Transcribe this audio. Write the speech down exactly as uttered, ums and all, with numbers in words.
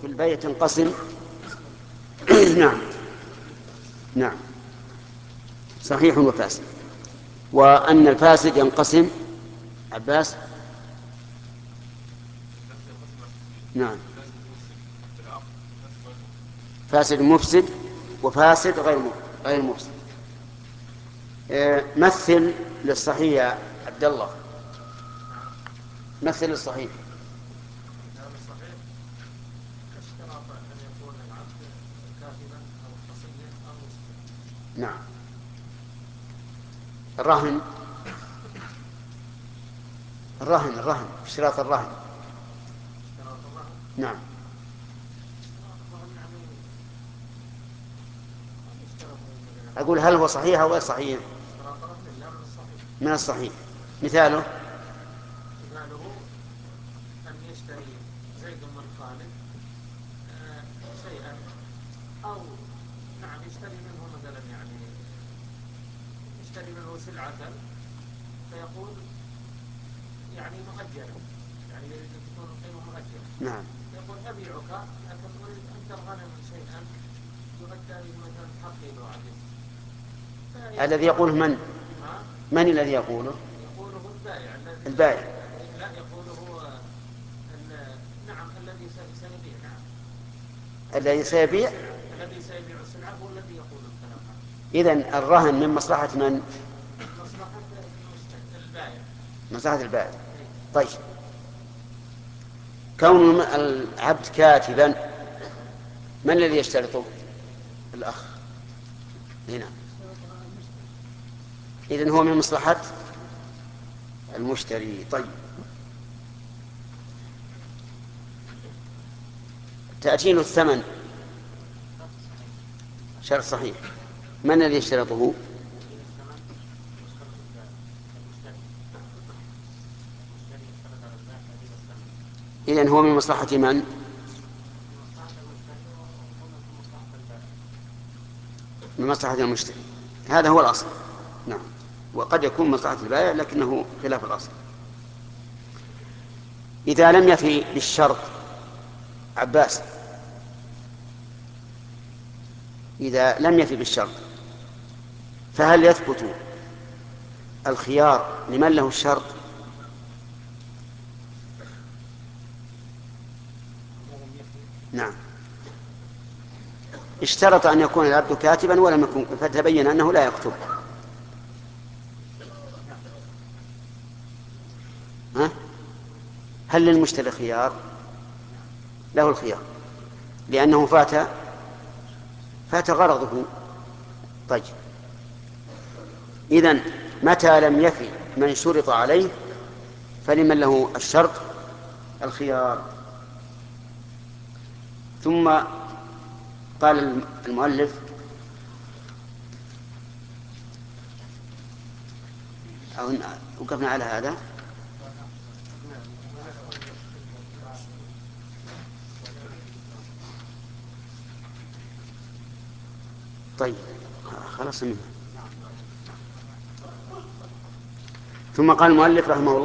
في البيع تنقسم. نعم نعم صحيح وفاسد، وأن الفاسد ينقسم. عباس. نعم فاسد مفسد وفاسد غير غير مفسد. مثل للصحيح يا عبد الله، مثل للصحيح. نعم الرهن الرهن الرهن اشتراط الرهن. نعم أقول هل هو صحيح أو غير صحيح؟ من الصحيح. مثاله مثاله أن يشتري زيد من خالد شيئا، أو نعم يشتري منه مثلا يعني يشتري منه سلعة فيقول يعني مؤجلة، يعني يريد أن تكون القيمة مؤجلة. نعم يقول أبيعك لكن أريد أن ترهن من شيئا يؤدى به مثلا حقي لو عجزت. الذي يقوله من؟ من الذي يقوله؟ يقوله البائع. البائع. لا يقوله نعم الذي سيبيع. نعم الذي سيبيع. الذي سيبيع السلعة هو الذي يقول الكلام هذا. إذن الرهن من مصلحة من؟ مصلحة البائع. مصلحة البائع. طيب كون العبد كاتبا من الذي يشترطه؟ الأخ هنا. إذن هو من مصلحة المشتري. طيب تأتين الثمن شرط صحيح، من الذي يشترطه؟ إذن هو من مصلحة من؟ من مصلحة المشتري. هذا هو الأصل. نعم وقد يكون مصلحة البائع لكنه خلاف الأصل. إذا لم يفي بالشرط. عباس. إذا لم يفي بالشرط فهل يثبت الخيار لمن له الشرط؟ نعم اشترط أن يكون العبد كاتبا ولم يكن، فتبين أنه لا يكتب. ها؟ هل للمشتري خيار؟ له الخيار لأنه فات فات غرضه. طيب إذن متى لم يفي من شرط عليه فلمن له الشرط الخيار. ثم قال المؤلف أو وقفنا على هذا. طيب خلاص منه. ثم قال المؤلف رحمه الله